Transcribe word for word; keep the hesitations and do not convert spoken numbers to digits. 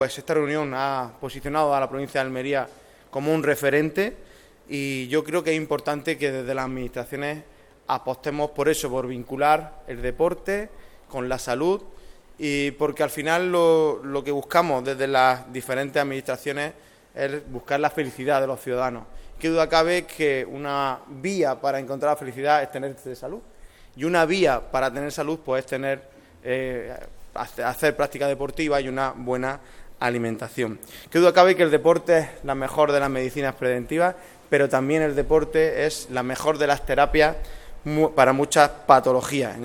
Pues esta reunión ha posicionado a la provincia de Almería como un referente y yo creo que es importante que desde las administraciones apostemos por eso, por vincular el deporte con la salud, y porque al final lo, lo que buscamos desde las diferentes administraciones es buscar la felicidad de los ciudadanos. Qué duda cabe que una vía para encontrar la felicidad es tener salud, y una vía para tener salud pues es tener, eh, hacer práctica deportiva y una buena alimentación. Qué duda cabe que el deporte es la mejor de las medicinas preventivas, pero también el deporte es la mejor de las terapias para muchas patologías.